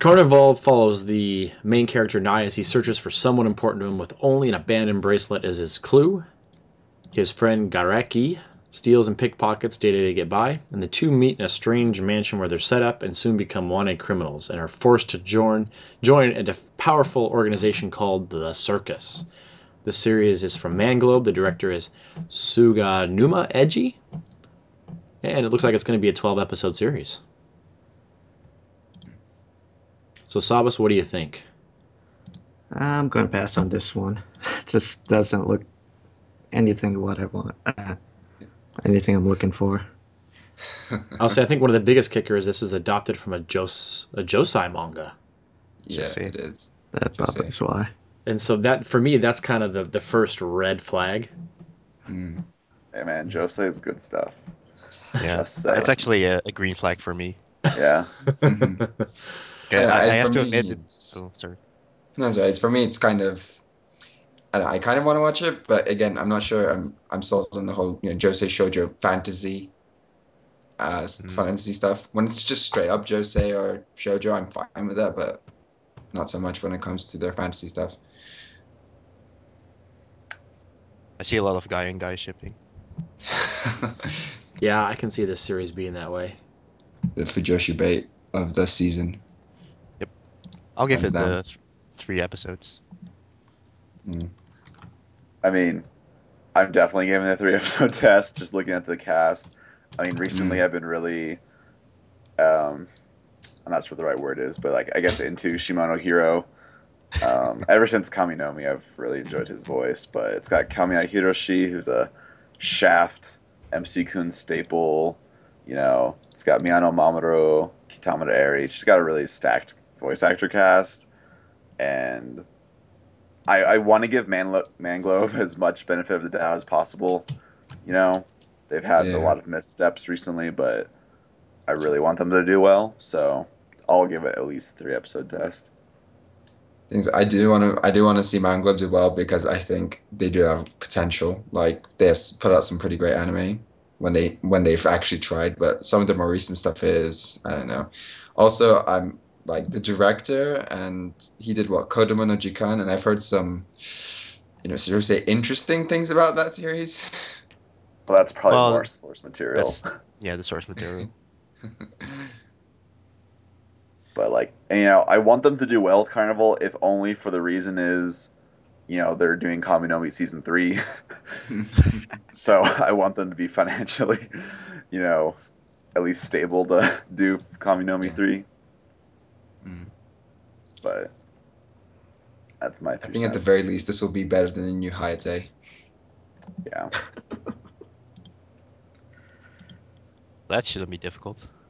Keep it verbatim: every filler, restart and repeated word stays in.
Carnival follows the main character Nai as he searches for someone important to him with only an abandoned bracelet as his clue. His friend Gareki steals and pickpockets day to day to get by, and the two meet in a strange mansion where they're set up and soon become wanted criminals and are forced to join join a powerful organization called the Circus. The series is from Manglobe. The director is Suganuma Eji, and it looks like it's going to be a twelve episode series. So, Sabas, what do you think? I'm going to pass on this one. Just doesn't look anything what I want. Uh, anything I'm looking for. I'll say I think one of the biggest kickers is this is adopted from a, Jos- a Josei manga. Yeah, Josei. it is. That probably is why. And so that, for me, that's kind of the, the first red flag. Mm. Hey man, Jose is good stuff. Yeah, Just say. it's actually a, a green flag for me. Yeah. Okay, I, I, I I, have for to me, admit it. it's Oh, sorry. no, it's, right. It's for me. It's kind of I, don't know, I kind of want to watch it, but again, I'm not sure. I'm I'm sold on the whole you know Josei Shoujo fantasy uh Mm. fantasy stuff. When it's just straight up Josei or Shoujo, I'm fine with that, but not so much when it comes to their fantasy stuff. I see a lot of guy and guy shipping. Yeah, I can see this series being that way. The Fujoshi bait of the season, Yep, I'll give hands it down. the th three episodes. Mm. I mean, I'm definitely giving it a three episode test. Just looking at the cast. I mean, recently Mm. I've been really, um, I'm not sure what the right word is, but like I guess into Shimano Hiro. Um, ever since Kaminomi, I've really enjoyed his voice. But it's got Kamiya Hiroshi, who's a Shaft, M C Kun staple. You know, it's got Miyano Mamoru, Kitamura Eri. She's got a really stacked voice actor cast, and I, I want to give Manlo- Manglobe as much benefit of the doubt as possible. You know, they've had a Yeah. lot of missteps recently, but I really want them to do well. So I'll give it at least a three episode test. Things I do want to I do want to see Man Globe do well because I think they do have potential. Like they have put out some pretty great anime when they when they've actually tried, but some of the more recent stuff is I don't know. Also, I'm like the director and he did what Kodomo no Jikan, and I've heard some you know sort of say interesting things about that series. Well, that's probably more Well, source material. that's yeah, the source material. But like, and, you know, I want them to do well with Carnival, if only for the reason is, you know, they're doing Kaminomi season three, so I want them to be financially, you know, at least stable to do Kaminomi Yeah. three. Mm. But that's my I two think at the cents. very least this will be better than the new Hayate. Yeah. That shouldn't be difficult.